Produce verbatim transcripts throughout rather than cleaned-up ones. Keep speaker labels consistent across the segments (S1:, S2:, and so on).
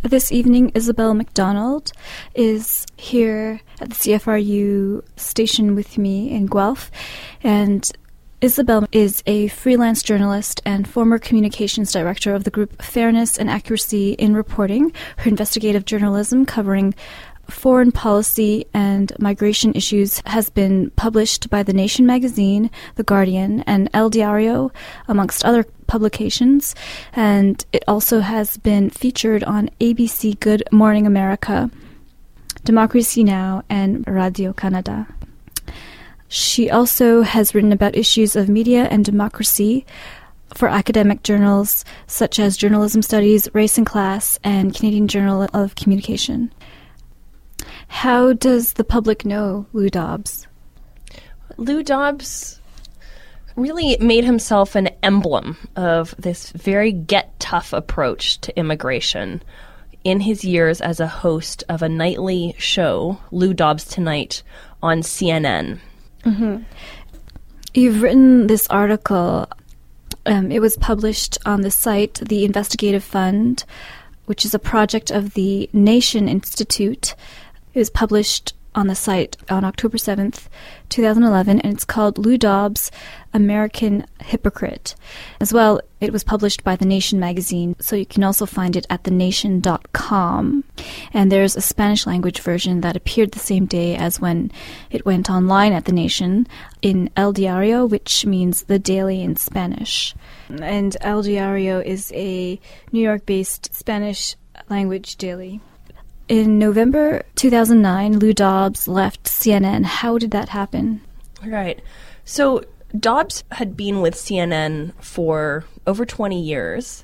S1: This evening, Isabel McDonald is here at the C F R U station with me in Guelph, and Isabel is a freelance journalist and former communications director of the group Fairness and Accuracy in Reporting. Her investigative journalism covering foreign policy and migration issues has been published by The Nation magazine, The Guardian, and El Diario, amongst other publications, and it also has been featured on A B C Good Morning America, Democracy Now!, and Radio Canada. She also has written about issues of media and democracy for academic journals such as Journalism Studies, Race and Class, and Canadian Journal of Communication. How does the public know Lou Dobbs?
S2: Lou Dobbs really made himself an emblem of this very get-tough approach to immigration in his years as a host of a nightly show, Lou Dobbs Tonight, on C N N.
S1: Mm-hmm. You've written this article. Um, it was published on the site, The Investigative Fund, which is a project of the Nation Institute. It was published on the site on October seventh, twenty eleven, and it's called Lou Dobbs, American Hypocrite. As well, it was published by The Nation magazine, so you can also find it at the nation dot com. And there's a Spanish-language version that appeared the same day as when it went online at The Nation in El Diario, which means the daily in Spanish. And El Diario is a New York-based Spanish-language daily. In November two thousand nine, Lou Dobbs left C N N. How did that happen?
S2: Right. So Dobbs had been with C N N for over twenty years.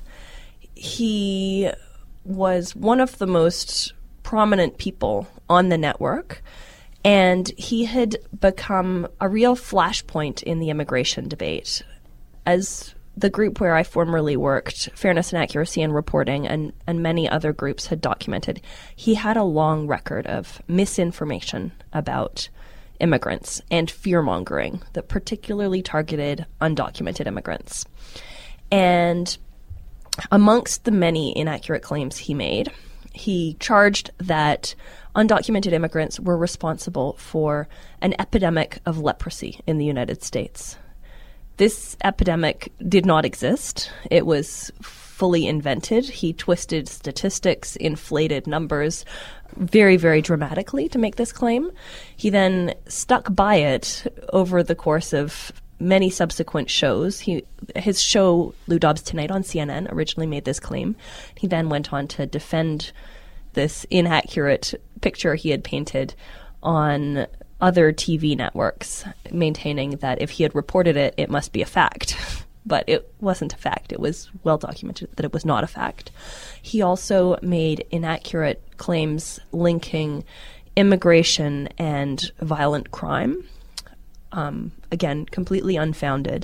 S2: He was one of the most prominent people on the network, and he had become a real flashpoint in the immigration debate. As the group where I formerly worked, Fairness and Accuracy in Reporting, and, and many other groups had documented, he had a long record of misinformation about immigrants and fear-mongering that particularly targeted undocumented immigrants. And amongst the many inaccurate claims he made, he charged that undocumented immigrants were responsible for an epidemic of leprosy in the United States. This epidemic did not exist. It was fully invented. He twisted statistics, inflated numbers very, very dramatically to make this claim. He then stuck by it over the course of many subsequent shows. He, his show, Lou Dobbs Tonight on C N N, originally made this claim. He then went on to defend this inaccurate picture he had painted on other T V networks, maintaining that if he had reported it, it must be a fact. But it wasn't a fact. It was well documented that it was not a fact. He also made inaccurate claims linking immigration and violent crime. Um, again, completely unfounded.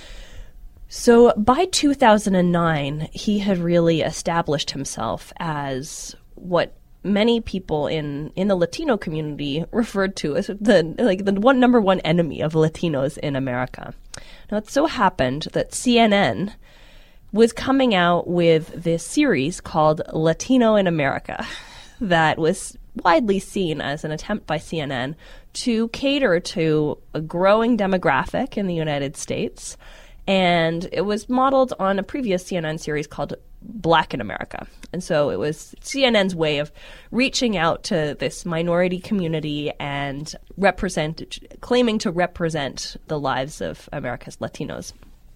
S2: So by two thousand nine, he had really established himself as what many people in, in the Latino community referred to as the like the one number one enemy of Latinos in America. Now, it so happened that C N N was coming out with this series called Latino in America that was widely seen as an attempt by C N N to cater to a growing demographic in the United States. And it was modeled on a previous C N N series called Black in America. And so it was C N N's way of reaching out to this minority community and represent, claiming to represent the lives of America's Latinos.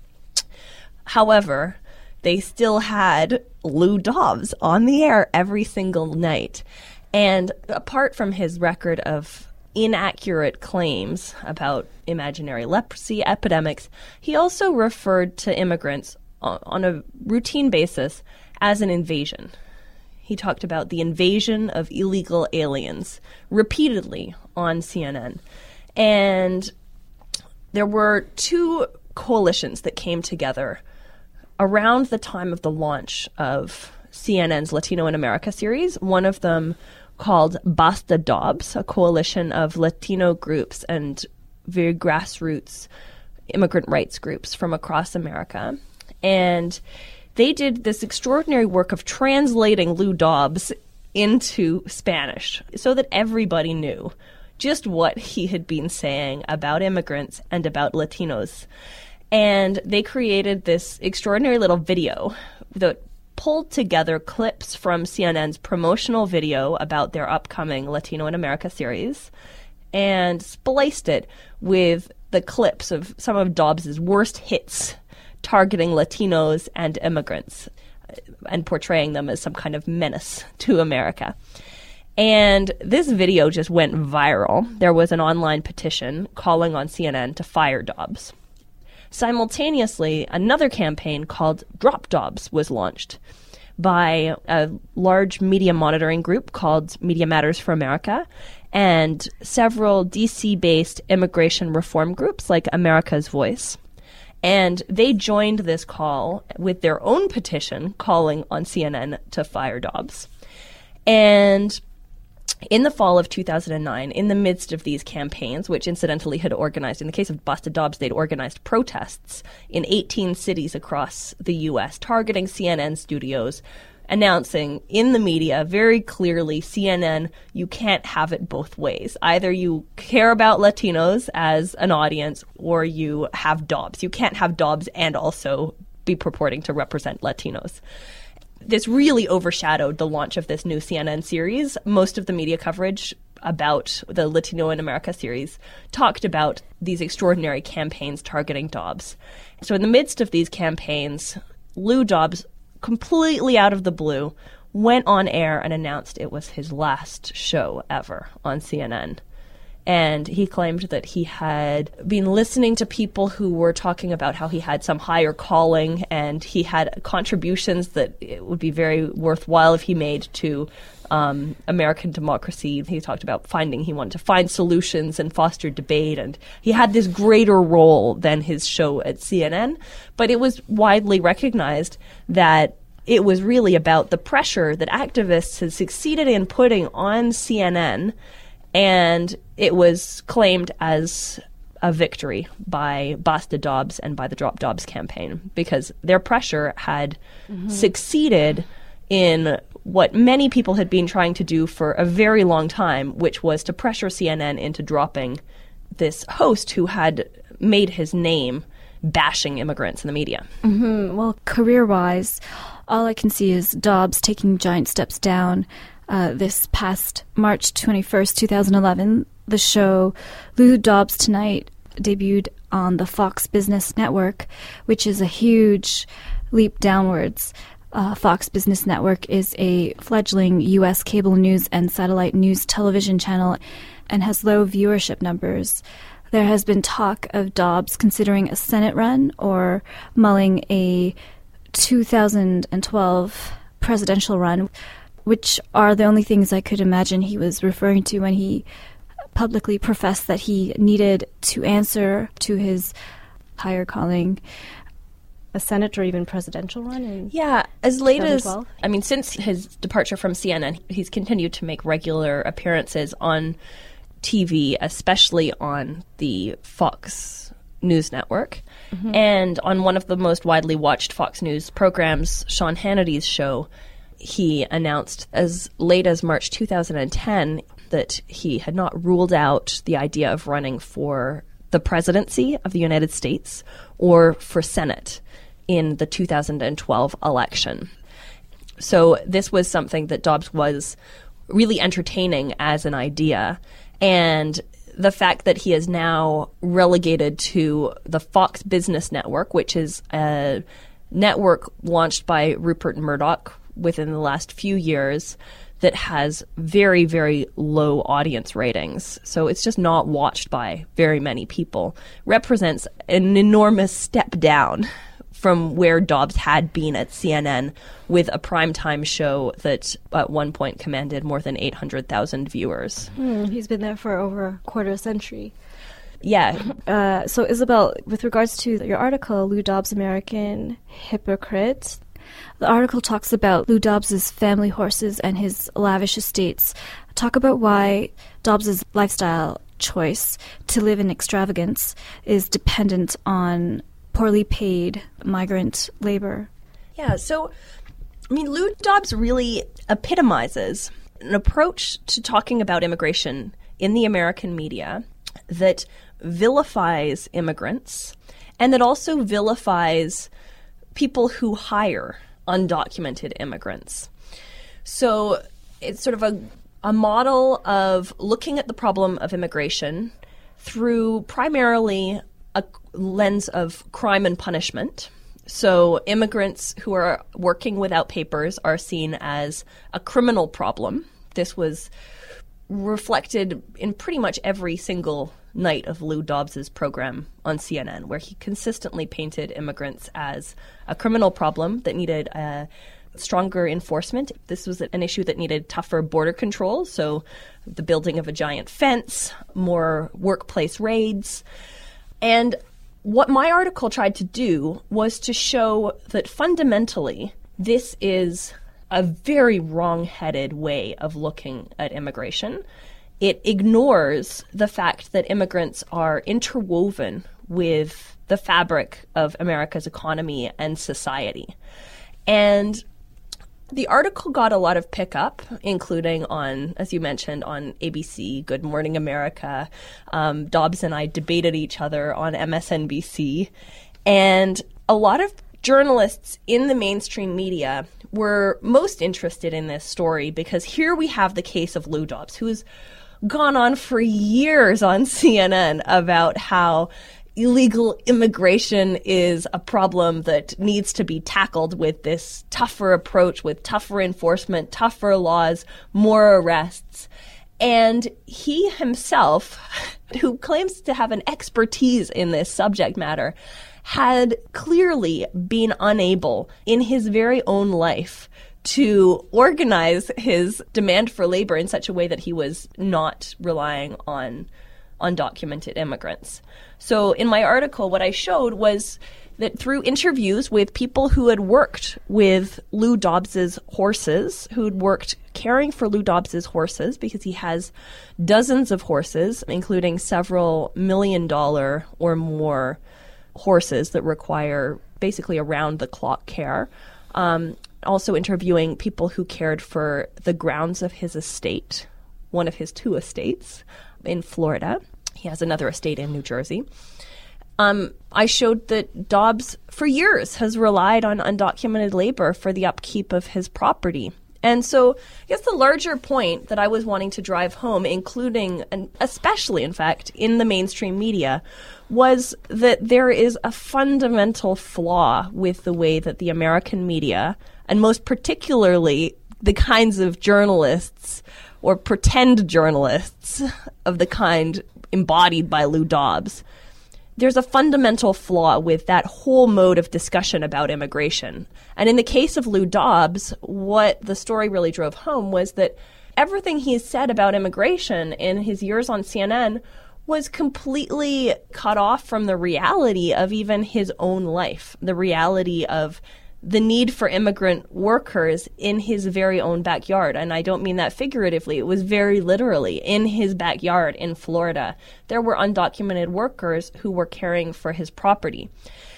S2: However, they still had Lou Dobbs on the air every single night. And apart from his record of inaccurate claims about imaginary leprosy epidemics, he also referred to immigrants on a routine basis as an invasion. He talked about the invasion of illegal aliens repeatedly on C N N. And there were two coalitions that came together around the time of the launch of C N N's Latino in America series. One of them called Basta Dobbs, a coalition of Latino groups and very grassroots immigrant rights groups from across America. And they did this extraordinary work of translating Lou Dobbs into Spanish so that everybody knew just what he had been saying about immigrants and about Latinos. And they created this extraordinary little video that pulled together clips from C N N's promotional video about their upcoming Latino in America series and spliced it with the clips of some of Dobbs's worst hits targeting Latinos and immigrants and portraying them as some kind of menace to America. And this video just went viral. There was an online petition calling on C N N to fire Dobbs. Simultaneously, another campaign called Drop Dobbs was launched by a large media monitoring group called Media Matters for America and several D C-based immigration reform groups like America's Voice. And they joined this call with their own petition calling on C N N to fire Dobbs. And in the fall of two thousand nine, in the midst of these campaigns, which incidentally had organized, in the case of Busted Dobbs, they'd organized protests in eighteen cities across the U S, targeting C N N studios, announcing in the media very clearly, C N N, you can't have it both ways. Either you care about Latinos as an audience, or you have Dobbs. You can't have Dobbs and also be purporting to represent Latinos. This really overshadowed the launch of this new C N N series. Most of the media coverage about the Latino in America series talked about these extraordinary campaigns targeting Dobbs. So in the midst of these campaigns, Lou Dobbs, completely out of the blue, went on air and announced it was his last show ever on C N N. And he claimed that he had been listening to people who were talking about how he had some higher calling and he had contributions that it would be very worthwhile if he made to um, American democracy. He talked about finding, he wanted to find solutions and foster debate, and he had this greater role than his show at C N N. But it was widely recognized that it was really about the pressure that activists had succeeded in putting on C N N, and it was claimed as a victory by Basta Dobbs and by the Drop Dobbs campaign, because their pressure had mm-hmm. succeeded in what many people had been trying to do for a very long time, which was to pressure C N N into dropping this host who had made his name bashing immigrants in the media.
S1: Mm-hmm. Well, career-wise, all I can see is Dobbs taking giant steps down. Uh, this past March twenty-first, twenty eleven, the show Lou Dobbs Tonight debuted on the Fox Business Network, which is a huge leap downwards. Uh, Fox Business Network is a fledgling U S cable news and satellite news television channel and has low viewership numbers. There has been talk of Dobbs considering a Senate run or mulling a two thousand twelve presidential run, which are the only things I could imagine he was referring to when he publicly professed that he needed to answer to his higher calling.
S3: A Senate or even presidential run? In
S2: yeah, as late as,
S3: I
S2: mean, since his departure from C N N, he's continued to make regular appearances on T V, especially on the Fox News Network. Mm-hmm. And on one of the most widely watched Fox News programs, Sean Hannity's show, he announced as late as March two thousand ten that he had not ruled out the idea of running for the presidency of the United States or for Senate in the two thousand twelve election. So this was something that Dobbs was really entertaining as an idea. And the fact that he is now relegated to the Fox Business Network, which is a network launched by Rupert Murdoch within the last few years, that has very, very low audience ratings. So it's just not watched by very many people. Represents an enormous step down from where Dobbs had been at C N N with a primetime show that at one point commanded more than eight hundred thousand viewers.
S3: Hmm, he's been there for over a quarter century.
S2: Yeah.
S3: Uh, so, Isabel, with regards to your article, Lou Dobbs, American Hypocrite,
S1: the article talks about Lou Dobbs's family horses and his lavish estates. Talk about why Dobbs's lifestyle choice to live in extravagance is dependent on poorly paid migrant labor.
S2: Yeah, so, I mean, Lou Dobbs really epitomizes an approach to talking about immigration in the American media that vilifies immigrants and that also vilifies people who hire undocumented immigrants. So it's sort of a, a model of looking at the problem of immigration through primarily a lens of crime and punishment. So immigrants who are working without papers are seen as a criminal problem. This was reflected in pretty much every single night of Lou Dobbs's program on C N N, where he consistently painted immigrants as a criminal problem that needed a stronger enforcement. This was an issue that needed tougher border control, so the building of a giant fence, more workplace raids. And what my article tried to do was to show that fundamentally this is a very wrong-headed way of looking at immigration. It ignores the fact that immigrants are interwoven with the fabric of America's economy and society. And the article got a lot of pickup, including on, as you mentioned, on A B C, Good Morning America. Um, Dobbs and I debated each other on M S N B C. And a lot of journalists in the mainstream media were most interested in this story because here we have the case of Lou Dobbs, who's gone on for years on C N N about how illegal immigration is a problem that needs to be tackled with this tougher approach, with tougher enforcement, tougher laws, more arrests. And he himself, who claims to have an expertise in this subject matter, had clearly been unable in his very own life to organize his demand for labor in such a way that he was not relying on undocumented immigrants. So in my article, what I showed was that through interviews with people who had worked with Lou Dobbs's horses, who'd worked caring for Lou Dobbs's horses, because he has dozens of horses, including several million dollar or more horses that require basically around-the-clock care. Um, also interviewing people who cared for the grounds of his estate, one of his two estates in Florida. He has another estate in New Jersey. Um, I showed that Dobbs, for years, has relied on undocumented labor for the upkeep of his property. And so I guess the larger point that I was wanting to drive home, including, and especially, in fact, in the mainstream media, was that there is a fundamental flaw with the way that the American media, and most particularly the kinds of journalists or pretend journalists of the kind embodied by Lou Dobbs, there's a fundamental flaw with that whole mode of discussion about immigration. And in the case of Lou Dobbs, what the story really drove home was that everything he said about immigration in his years on C N N was completely cut off from the reality of even his own life, the reality of the need for immigrant workers in his very own backyard. And I don't mean that figuratively. It was very literally in his backyard in Florida. There were undocumented workers who were caring for his property.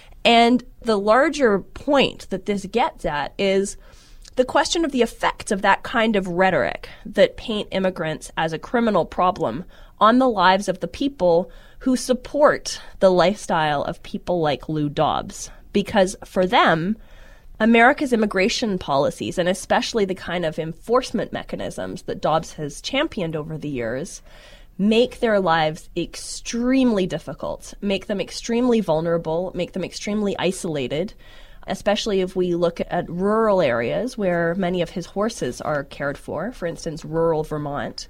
S2: And the larger point that this gets at is the question of the effects of that kind of rhetoric that paint immigrants as a criminal problem on the lives of the people who support the lifestyle of people like Lou Dobbs. Because for them, America's immigration policies, and especially the kind of enforcement mechanisms that Dobbs has championed over the years, make their lives extremely difficult, make them extremely vulnerable, make them extremely isolated, especially if we look at rural areas where many of his horses are cared for, for instance, rural Vermont.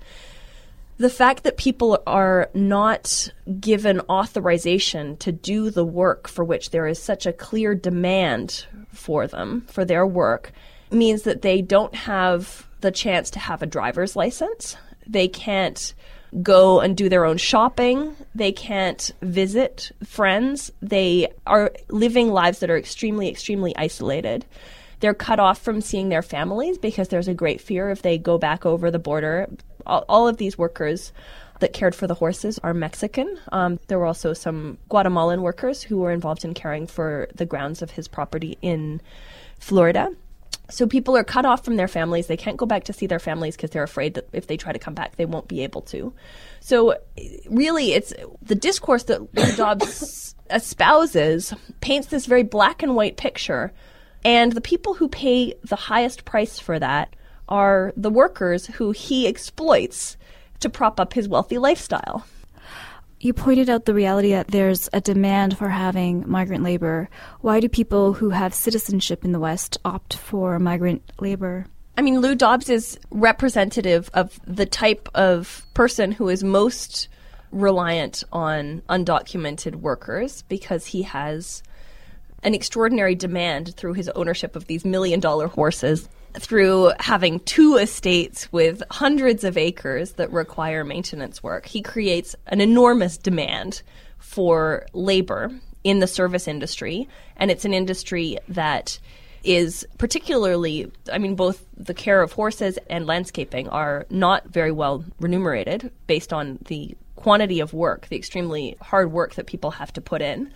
S2: The fact that people are not given authorization to do the work for which there is such a clear demand for them, for their work, means that they don't have the chance to have a driver's license. They can't go and do their own shopping. They can't visit friends. They are living lives that are extremely, extremely isolated. They're cut off from seeing their families because there's a great fear if they go back over the border. All, all of these workers that cared for the horses are Mexican. Um, there were also some Guatemalan workers who were involved in caring for the grounds of his property in Florida. So people are cut off from their families. They can't go back to see their families because they're afraid that if they try to come back, they won't be able to. So really, it's the discourse that Lou Dobbs espouses paints this very black and white picture. And the people who pay the highest price for that are the workers who he exploits to prop up his wealthy lifestyle.
S1: You pointed out the reality that there's a demand for having migrant labor. Why do people who have citizenship in the West opt for migrant labor?
S2: I mean, Lou Dobbs is representative of the type of person who is most reliant on undocumented workers because he has an extraordinary demand through his ownership of these million-dollar horses, through having two estates with hundreds of acres that require maintenance work. He creates an enormous demand for labor in the service industry, and it's an industry that is particularly, I mean, both the care of horses and landscaping are not very well remunerated based on the quantity of work, the extremely hard work that people have to put in.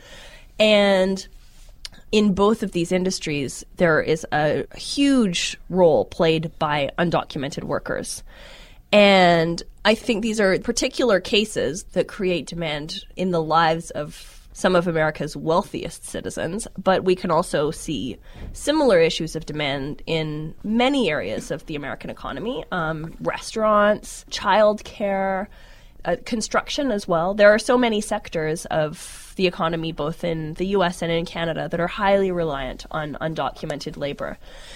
S2: And in both of these industries, there is a huge role played by undocumented workers. And I think these are particular cases that create demand in the lives of some of America's wealthiest citizens, but we can also see similar issues of demand in many areas of the American economy, um, restaurants, childcare, Uh, construction as well. There are so many sectors of the economy, both in the U S and in Canada, that are highly reliant on undocumented labor.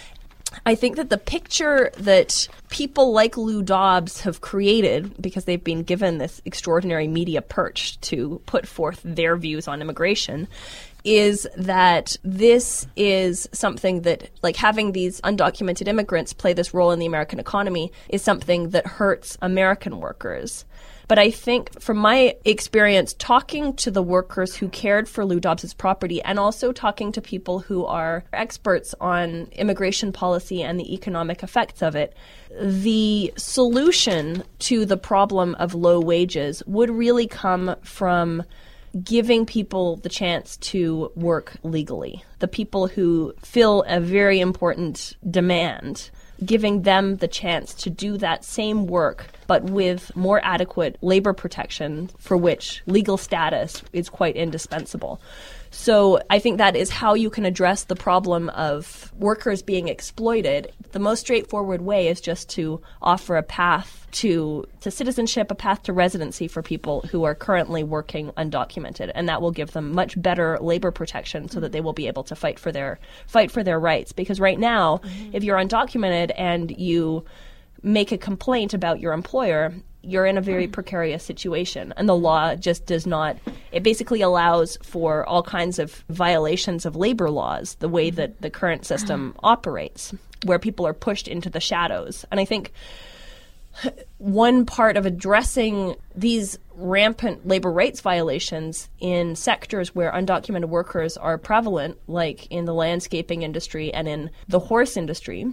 S2: I think that the picture that people like Lou Dobbs have created, because they've been given this extraordinary media perch to put forth their views on immigration, is that this is something that, like, having these undocumented immigrants play this role in the American economy is something that hurts American workers. But I think from my experience talking to the workers who cared for Lou Dobbs's property, and also talking to people who are experts on immigration policy and the economic effects of it, the solution to the problem of low wages would really come from giving people the chance to work legally. The people who fill a very important demand, giving them the chance to do that same work, but with more adequate labor protection for which legal status is quite indispensable. So I think that is how you can address the problem of workers being exploited. The most straightforward way is just to offer a path to, to citizenship, a path to residency for people who are currently working undocumented, and that will give them much better labor protection so that they will be able to fight for their fight for their rights. Because right now, mm-hmm. if you're undocumented and you make a complaint about your employer, you're in a very precarious situation. And the law just does not, it basically allows for all kinds of violations of labor laws, the way that the current system operates, where people are pushed into the shadows. And I think one part of addressing these rampant labor rights violations in sectors where undocumented workers are prevalent, like in the landscaping industry and in the horse industry,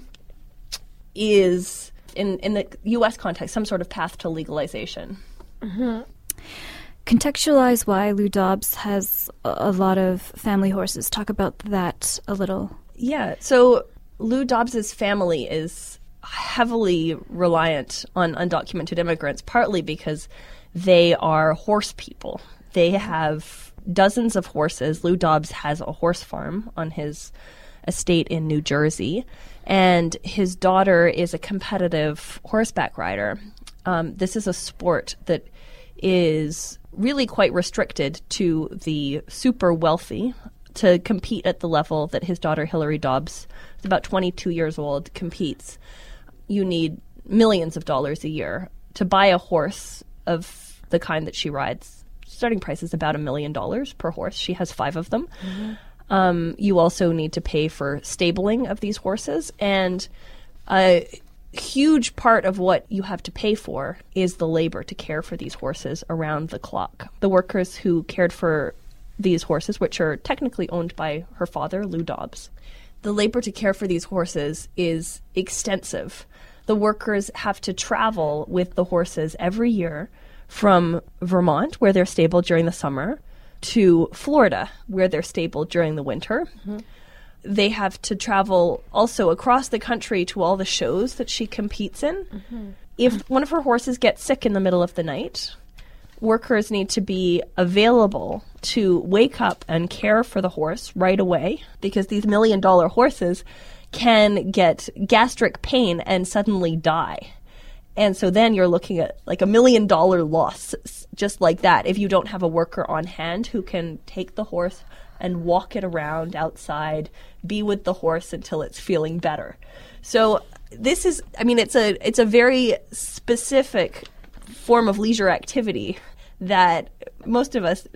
S2: is In, in the U S context, some sort of path to legalization.
S1: Mm-hmm. Contextualize why Lou Dobbs has a, a lot of family horses. Talk about that a little.
S2: Yeah, so Lou Dobbs's family is heavily reliant on undocumented immigrants, partly because they are horse people. They have dozens of horses. Lou Dobbs has a horse farm on his estate in New Jersey, and his daughter is a competitive horseback rider. Um, this is a sport that is really quite restricted to the super wealthy. To compete at the level that his daughter Hillary Dobbs, who's about twenty-two years old, competes, you need millions of dollars a year. To buy a horse of the kind that she rides, starting price is about a million dollars per horse. She has five of them. Mm-hmm. Um, you also need to pay for stabling of these horses, and a huge part of what you have to pay for is the labor to care for these horses around the clock. The workers who cared for these horses, which are technically owned by her father, Lou Dobbs, the labor to care for these horses is extensive. The workers have to travel with the horses every year from Vermont, where they're stabled during the summer, to Florida, where they're stabled during the winter. Mm-hmm. they have to travel also across the country to all the shows that she competes in. Mm-hmm. If one of her horses gets sick in the middle of the night, workers need to be available to wake up and care for the horse right away, because these million dollar horses can get gastric pain and suddenly die. And so then you're looking at like a million dollar loss just like that if you don't have a worker on hand who can take the horse and walk it around outside, be with the horse until it's feeling better. So this is, I mean, it's a it's a very specific form of leisure activity that most of us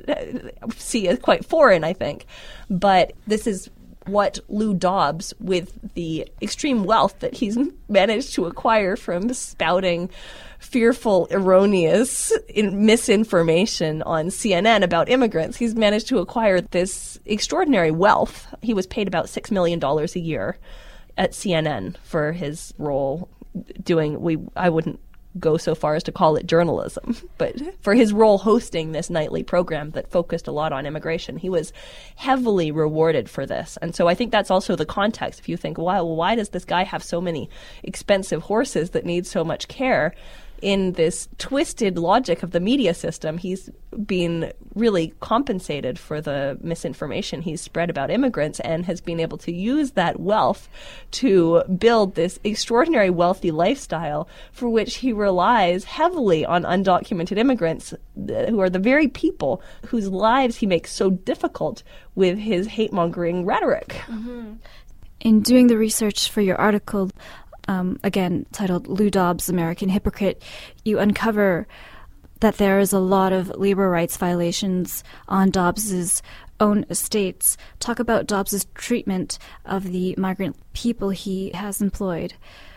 S2: see as quite foreign, I think. But this is what Lou Dobbs, with the extreme wealth that he's managed to acquire from spouting fearful, erroneous in misinformation on C N N about immigrants, he's managed to acquire this extraordinary wealth. He was paid about six million dollars a year at C N N for his role doing, we I wouldn't go so far as to call it journalism, but for his role hosting this nightly program that focused a lot on immigration, he was heavily rewarded for this. And so I think that's also the context. If you think, wow, well, why does this guy have so many expensive horses that need so much care? In this twisted logic of the media system, he's been really compensated for the misinformation he's spread about immigrants and has been able to use that wealth to build this extraordinary wealthy lifestyle for which he relies heavily on undocumented immigrants, who are the very people whose lives he makes so difficult with his hate-mongering rhetoric.
S1: Mm-hmm. In doing the research for your article, Um, again, titled Lou Dobbs, American Hypocrite, you uncover that there is a lot of labor rights violations on Dobbs's own estates. Talk about Dobbs's treatment of the migrant people he has employed.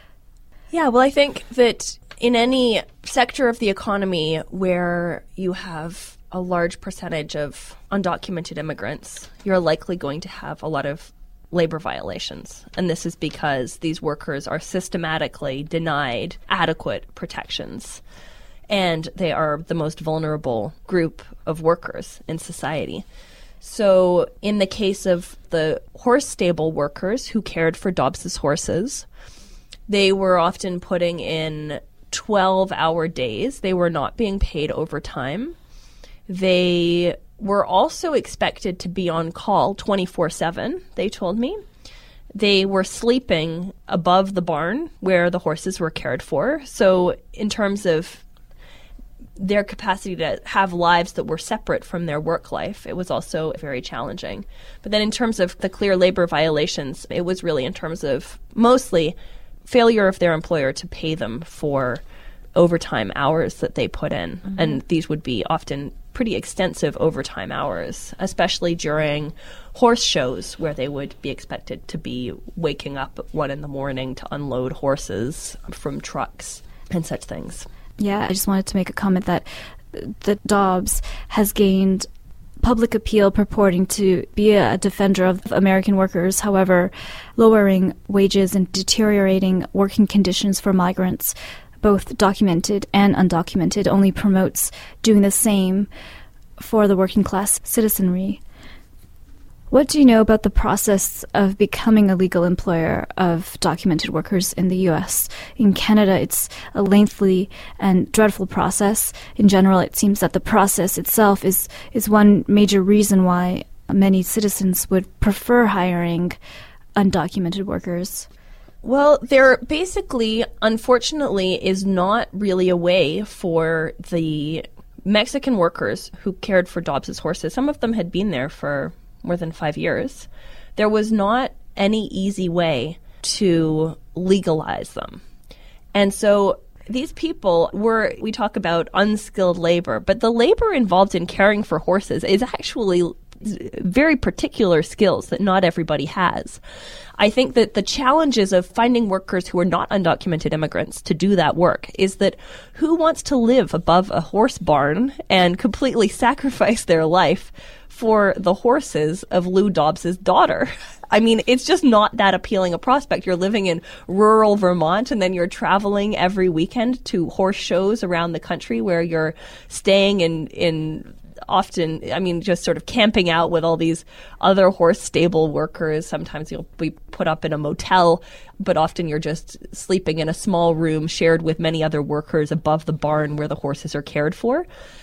S2: Yeah, well, I think that in any sector of the economy where you have a large percentage of undocumented immigrants, you're likely going to have a lot of labor violations. And this is because these workers are systematically denied adequate protections. And they are the most vulnerable group of workers in society. So in the case of the horse stable workers who cared for Dobbs's horses, they were often putting in twelve-hour days. They were not being paid overtime. They were also expected to be on call twenty-four seven, they told me. They were sleeping above the barn where the horses were cared for. So in terms of their capacity to have lives that were separate from their work life, it was also very challenging. But then in terms of the clear labor violations, it was really in terms of mostly failure of their employer to pay them for overtime hours that they put in. Mm-hmm. And these would be often pretty extensive overtime hours, especially during horse shows where they would be expected to be waking up at one in the morning to unload horses from trucks and such things.
S1: Yeah, I just wanted to make a comment that that Dobbs has gained public appeal purporting to be a defender of American workers. However, lowering wages and deteriorating working conditions for migrants, both documented and undocumented, only promotes doing the same for the working class citizenry. What do you know about the process of becoming a legal employer of documented workers in the U S? In Canada, it's a lengthy and dreadful process. In general, it seems that the process itself is, is one major reason why many citizens would prefer hiring undocumented workers.
S2: Well, there basically, unfortunately, is not really a way for the Mexican workers who cared for Dobbs's horses. Some of them had been there for more than five years. There was not any easy way to legalize them. And so these people were, we talk about unskilled labor, but the labor involved in caring for horses is actually very particular skills that not everybody has. I think that the challenges of finding workers who are not undocumented immigrants to do that work is that who wants to live above a horse barn and completely sacrifice their life for the horses of Lou Dobbs's daughter? I mean, it's just not that appealing a prospect. You're living in rural Vermont and then you're traveling every weekend to horse shows around the country where you're staying in, in often, I mean, just sort of camping out with all these other horse stable workers. Sometimes you'll be put up in a motel, but often you're just sleeping in a small room shared with many other workers above the barn where the horses are cared for.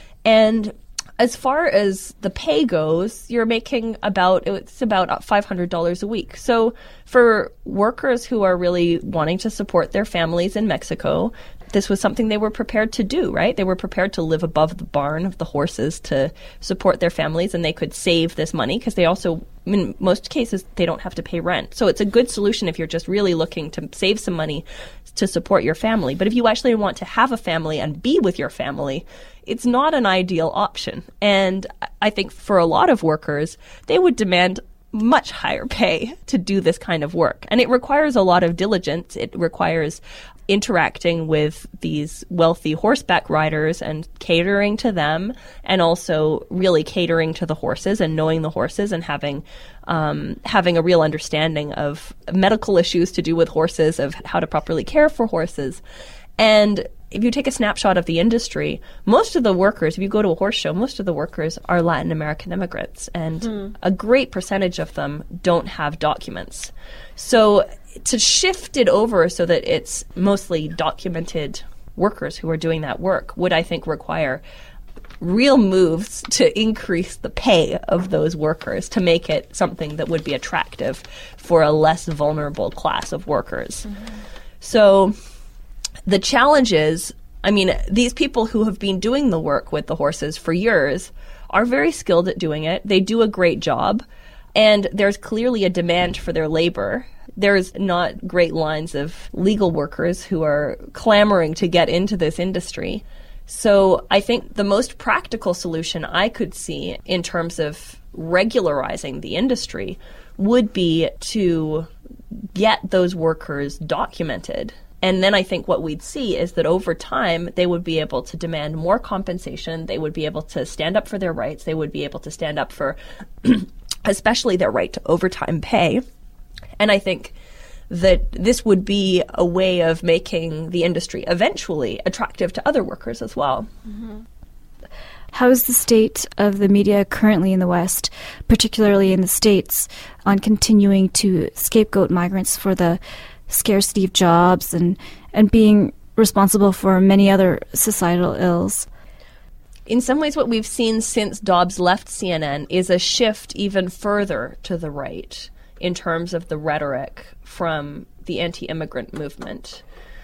S2: And as far as the pay goes, you're making about, it's about five hundred dollars a week. So for workers who are really wanting to support their families in Mexico, this was something they were prepared to do, right? They were prepared to live above the barn of the horses to support their families, and they could save this money because they also, in most cases, they don't have to pay rent. So it's a good solution if you're just really looking to save some money to support your family. But if you actually want to have a family and be with your family, it's not an ideal option. And I think for a lot of workers, they would demand much higher pay to do this kind of work. And it requires a lot of diligence. It requires interacting with these wealthy horseback riders and catering to them, and also really catering to the horses and knowing the horses and having um, having a real understanding of medical issues to do with horses, of how to properly care for horses. And if you take a snapshot of the industry, most of the workers, if you go to a horse show, most of the workers are Latin American immigrants, and mm. a great percentage of them don't have documents. So to shift it over so that it's mostly documented workers who are doing that work would, I think, require real moves to increase the pay of those workers to make it something that would be attractive for a less vulnerable class of workers. Mm-hmm. So the challenge is, I mean, these people who have been doing the work with the horses for years are very skilled at doing it. They do a great job, and there's clearly a demand for their labor. There's not great lines of legal workers who are clamoring to get into this industry. So I think the most practical solution I could see in terms of regularizing the industry would be to get those workers documented. And then I think what we'd see is that over time, they would be able to demand more compensation. They would be able to stand up for their rights. They would be able to stand up for especially their right to overtime pay. And I think that this would be a way of making the industry eventually attractive to other workers as well.
S1: Mm-hmm. How is the state of the media currently in the West, particularly in the States, on continuing to scapegoat migrants for the scarcity of jobs and, and being responsible for many other societal ills?
S2: In some ways, what we've seen since Dobbs left C N N is a shift even further to the right in terms of the rhetoric from the anti-immigrant movement,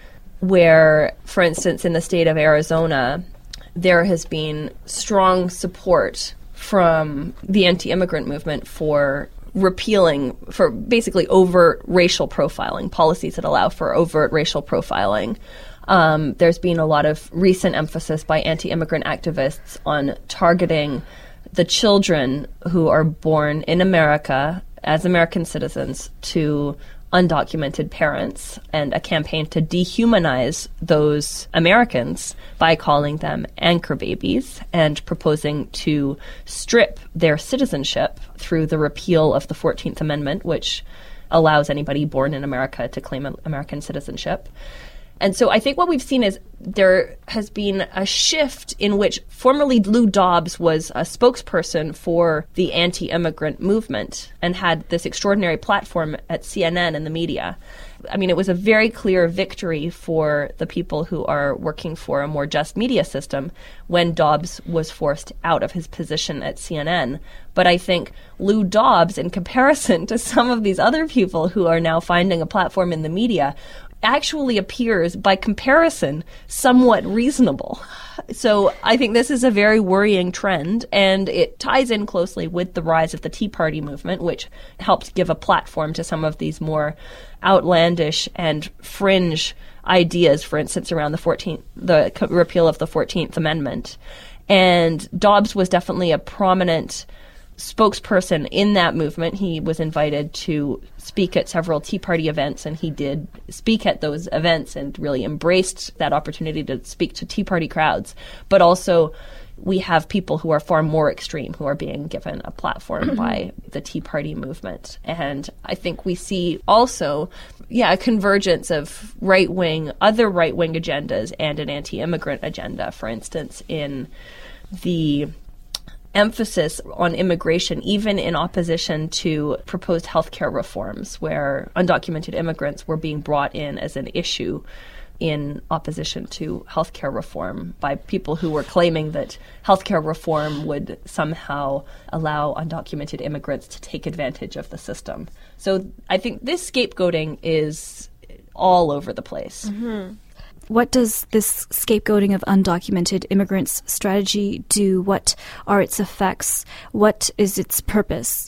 S2: where, for instance, in the state of Arizona, there has been strong support from the anti-immigrant movement for repealing, for basically overt racial profiling, policies that allow for overt racial profiling. Um, there's been a lot of recent emphasis by anti-immigrant activists on targeting the children who are born in America as American citizens to undocumented parents, and a campaign to dehumanize those Americans by calling them anchor babies and proposing to strip their citizenship through the repeal of the fourteenth Amendment, which allows anybody born in America to claim American citizenship. And so I think what we've seen is there has been a shift in which formerly Lou Dobbs was a spokesperson for the anti-immigrant movement and had this extraordinary platform at C N N and the media. I mean, it was a very clear victory for the people who are working for a more just media system when Dobbs was forced out of his position at C N N. But I think Lou Dobbs, in comparison to some of these other people who are now finding a platform in the media, actually appears, by comparison, somewhat reasonable. So I think this is a very worrying trend, and it ties in closely with the rise of the Tea Party movement, which helped give a platform to some of these more outlandish and fringe ideas, for instance, around the fourteenth, the repeal of the fourteenth Amendment. And Dobbs was definitely a prominent spokesperson in that movement. He was invited to speak at several Tea Party events, and he did speak at those events and really embraced that opportunity to speak to Tea Party crowds. But also, we have people who are far more extreme who are being given a platform by the Tea Party movement. And I think we see also, yeah, a convergence of right-wing, other right-wing agendas and an anti-immigrant agenda, for instance, in the emphasis on immigration, even in opposition to proposed healthcare reforms, where undocumented immigrants were being brought in as an issue in opposition to healthcare reform by people who were claiming that healthcare reform would somehow allow undocumented immigrants to take advantage of the system. So I think this scapegoating is all over the place.
S1: Mm-hmm. What does this scapegoating of undocumented immigrants strategy do? What are its effects? What is its purpose?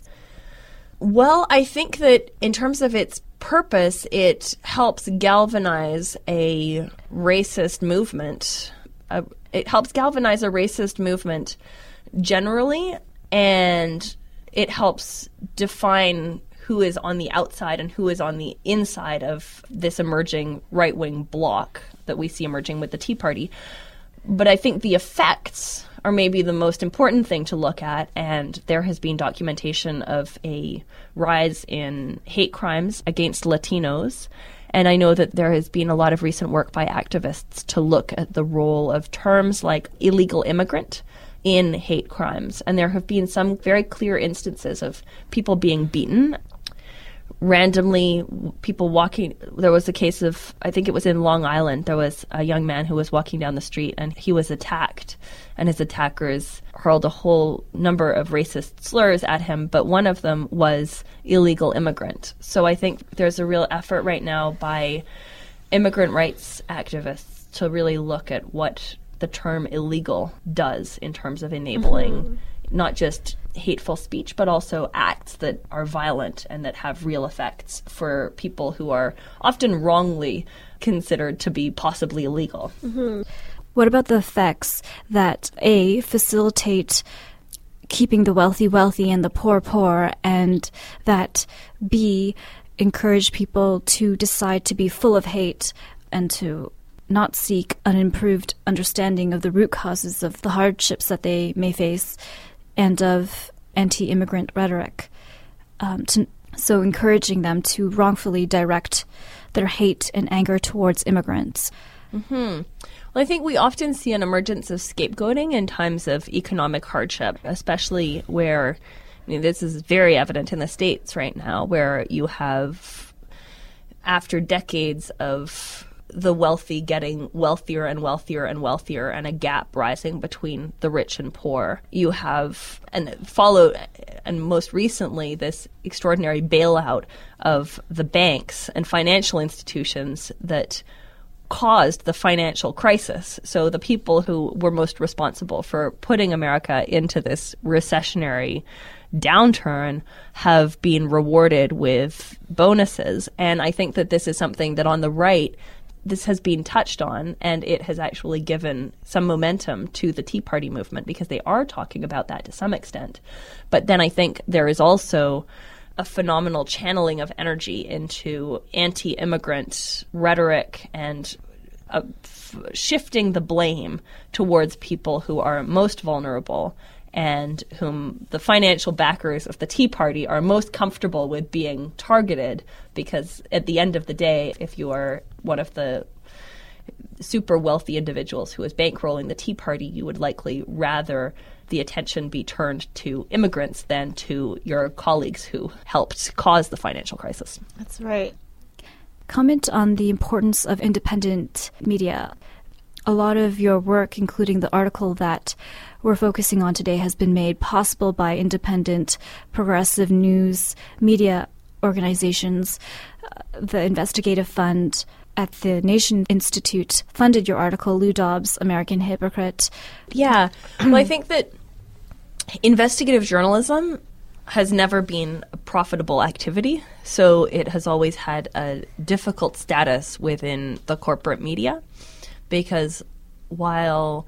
S2: Well, I think that in terms of its purpose, it helps galvanize a racist movement. Uh, it helps galvanize a racist movement generally, and it helps define who is on the outside and who is on the inside of this emerging right-wing bloc that we see emerging with the Tea Party. But I think the effects are maybe the most important thing to look at, and there has been documentation of a rise in hate crimes against Latinos. And I know that there has been a lot of recent work by activists to look at the role of terms like illegal immigrant in hate crimes. And there have been some very clear instances of people being beaten. Randomly, people walking, there was a case of, I think it was in Long Island, there was a young man who was walking down the street and he was attacked, and his attackers hurled a whole number of racist slurs at him, but one of them was illegal immigrant. So I think there's a real effort right now by immigrant rights activists to really look at what the term illegal does in terms of enabling mm-hmm. not just hateful speech, but also acts that are violent and that have real effects for people who are often wrongly considered to be possibly illegal.
S1: Mm-hmm. What about the effects that, A, facilitate keeping the wealthy wealthy and the poor poor, and that, B, encourage people to decide to be full of hate and to not seek an improved understanding of the root causes of the hardships that they may face and of anti-immigrant rhetoric. Um, to, so encouraging them to wrongfully direct their hate and anger towards immigrants.
S2: Mm-hmm. Well, I think we often see an emergence of scapegoating in times of economic hardship, especially where, I mean, this is very evident in the States right now, where you have, after decades of the wealthy getting wealthier and wealthier and wealthier, and a gap rising between the rich and poor. You have, and followed, and most recently, this extraordinary bailout of the banks and financial institutions that caused the financial crisis. So the people who were most responsible for putting America into this recessionary downturn have been rewarded with bonuses. And I think that this is something that on the right, this has been touched on, and it has actually given some momentum to the Tea Party movement because they are talking about that to some extent. But then I think there is also a phenomenal channeling of energy into anti-immigrant rhetoric and uh, f- shifting the blame towards people who are most vulnerable and whom the financial backers of the Tea Party are most comfortable with being targeted, because at the end of the day, if you are one of the super wealthy individuals who is bankrolling the Tea Party, you would likely rather the attention be turned to immigrants than to your colleagues who helped cause the financial crisis.
S3: That's right.
S1: Comment on the importance of independent media. A lot of your work, including the article that we're focusing on today, has been made possible by independent, progressive news media organizations. Uh, the Investigative Fund at the Nation Institute funded your article, Lou Dobbs, American Hypocrite.
S2: Yeah. Well, I think that investigative journalism has never been a profitable activity, so it has always had a difficult status within the corporate media, because while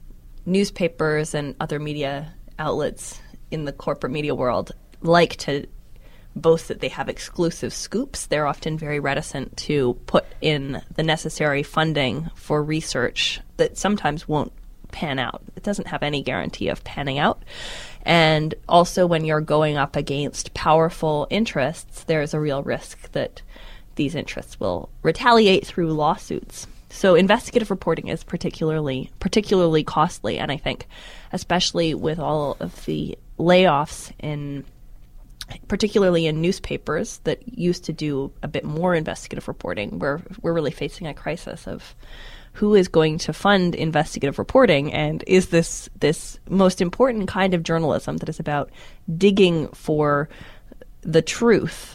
S2: newspapers and other media outlets in the corporate media world like to boast that they have exclusive scoops, they're often very reticent to put in the necessary funding for research that sometimes won't pan out. It doesn't have any guarantee of panning out. And also when you're going up against powerful interests, there's a real risk that these interests will retaliate through lawsuits. So investigative reporting is particularly particularly costly, and I think especially with all of the layoffs in particularly in newspapers that used to do a bit more investigative reporting, we're we're really facing a crisis of who is going to fund investigative reporting, and is this this most important kind of journalism that is about digging for the truth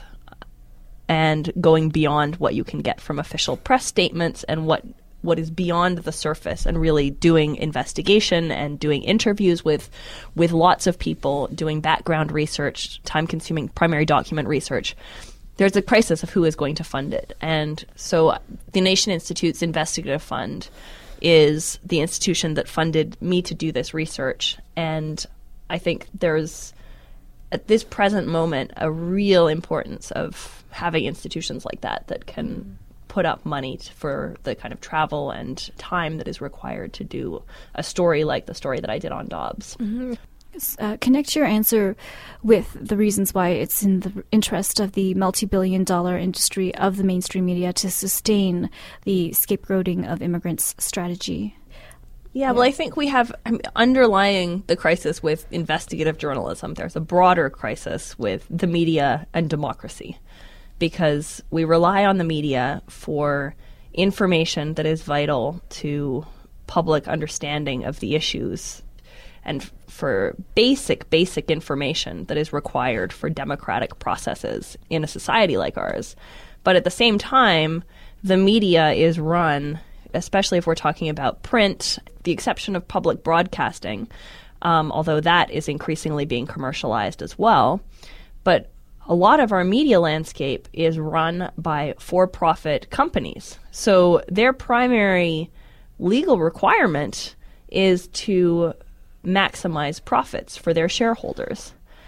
S2: and going beyond what you can get from official press statements and what what is beyond the surface, and really doing investigation and doing interviews with with lots of people, doing background research, time-consuming primary document research. There's a crisis of who is going to fund it. And so the Nation Institute's Investigative Fund is the institution that funded me to do this research. And I think there's, at this present moment, a real importance of having institutions like that that can put up money t- for the kind of travel and time that is required to do a story like the story that I did on Dobbs.
S1: Mm-hmm. Uh, connect your answer with the reasons why it's in the interest of the multi-billion dollar industry of the mainstream media to sustain the scapegoating of immigrants strategy.
S2: Yeah, well, I think we have I mean, underlying the crisis with investigative journalism, there's a broader crisis with the media and democracy, because we rely on the media for information that is vital to public understanding of the issues and for basic, basic information that is required for democratic processes in a society like ours. But at the same time, the media is run, especially if we're talking about print, the exception of public broadcasting, um, although that is increasingly being commercialized as well. But a lot of our media landscape is run by for-profit companies. So their primary legal requirement is to maximize profits for their shareholders.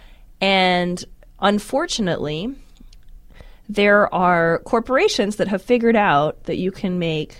S2: And unfortunately, there are corporations that have figured out that you can make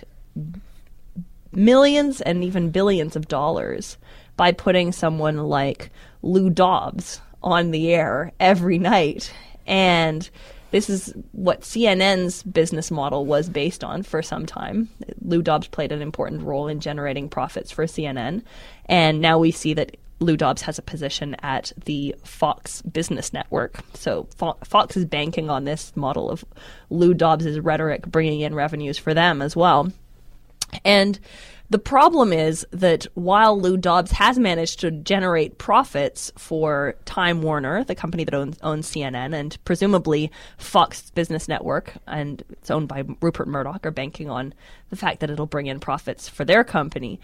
S2: millions and even billions of dollars by putting someone like Lou Dobbs on the air every night. And this is what C N N's business model was based on for some time. Lou Dobbs played an important role in generating profits for C N N. And now we see that Lou Dobbs has a position at the Fox Business Network. So Fo- Fox is banking on this model of Lou Dobbs' rhetoric bringing in revenues for them as well. And the problem is that while Lou Dobbs has managed to generate profits for Time Warner, the company that owns, owns C N N, and presumably Fox Business Network, and it's owned by Rupert Murdoch, are banking on the fact that it'll bring in profits for their company,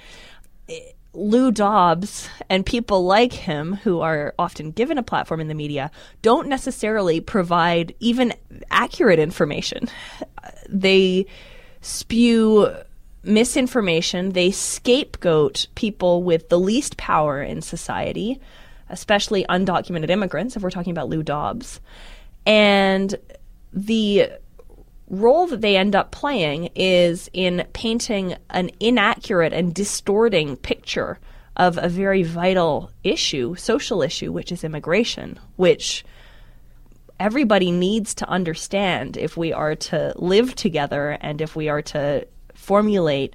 S2: Lou Dobbs and people like him, who are often given a platform in the media, don't necessarily provide even accurate information. They spew misinformation. They scapegoat people with the least power in society, especially undocumented immigrants, if we're talking about Lou Dobbs. And the role that they end up playing is in painting an inaccurate and distorting picture of a very vital issue, social issue, which is immigration, which everybody needs to understand if we are to live together and if we are to formulate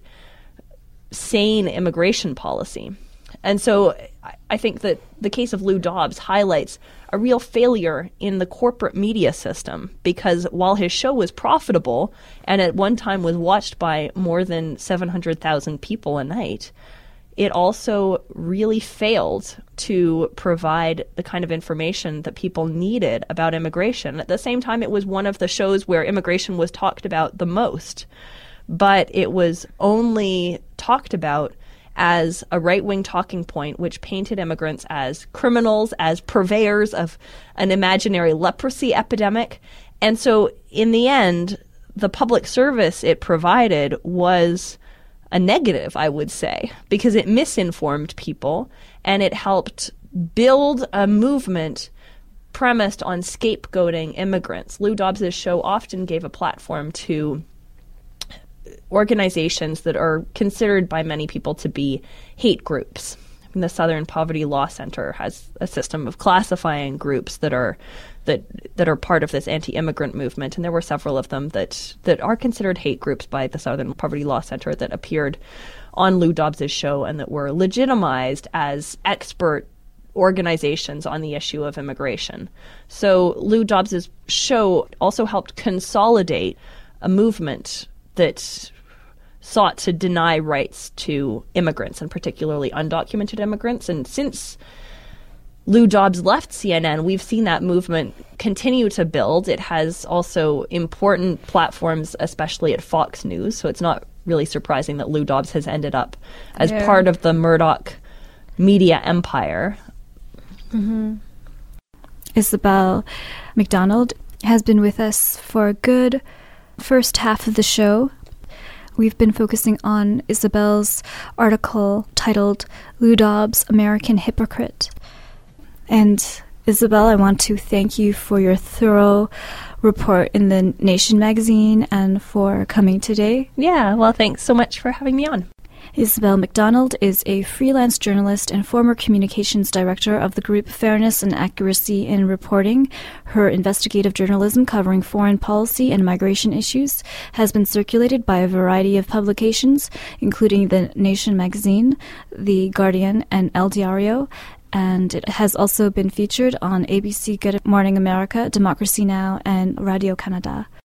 S2: sane immigration policy. And so I think that the case of Lou Dobbs highlights a real failure in the corporate media system, because while his show was profitable and at one time was watched by more than seven hundred thousand people a night, it also really failed to provide the kind of information that people needed about immigration. At the same time, it was one of the shows where immigration was talked about the most. But it was only talked about as a right-wing talking point, which painted immigrants as criminals, as purveyors of an imaginary leprosy epidemic. And so in the end, the public service it provided was a negative, I would say, because it misinformed people and it helped build a movement premised on scapegoating immigrants. Lou Dobbs' show often gave a platform to organizations that are considered by many people to be hate groups. I mean, the Southern Poverty Law Center has a system of classifying groups that are that that are part of this anti-immigrant movement, and there were several of them that that are considered hate groups by the Southern Poverty Law Center that appeared on Lou Dobbs's show and that were legitimized as expert organizations on the issue of immigration. So Lou Dobbs's show also helped consolidate a movement that sought to deny rights to immigrants, and particularly undocumented immigrants. And since Lou Dobbs left C N N, we've seen that movement continue to build. It has also important platforms, especially at Fox News, so it's not really surprising that Lou Dobbs has ended up as
S3: yeah.
S2: part of the Murdoch media empire.
S3: Mm-hmm.
S1: Isabel McDonald has been with us for a good first half of the show. We've been focusing on Isabel's article titled Lou Dobbs, American Hypocrite. And Isabel, I want to thank you for your thorough report in the Nation magazine and for coming today.
S2: Yeah, well, thanks so much for having me on.
S1: Isabel McDonald is a freelance journalist and former communications director of the group Fairness and Accuracy in Reporting. Her investigative journalism covering foreign policy and migration issues has been circulated by a variety of publications, including the Nation magazine, The Guardian, and El Diario, and it has also been featured on A B C, Good Morning America, Democracy Now!, and Radio Canada.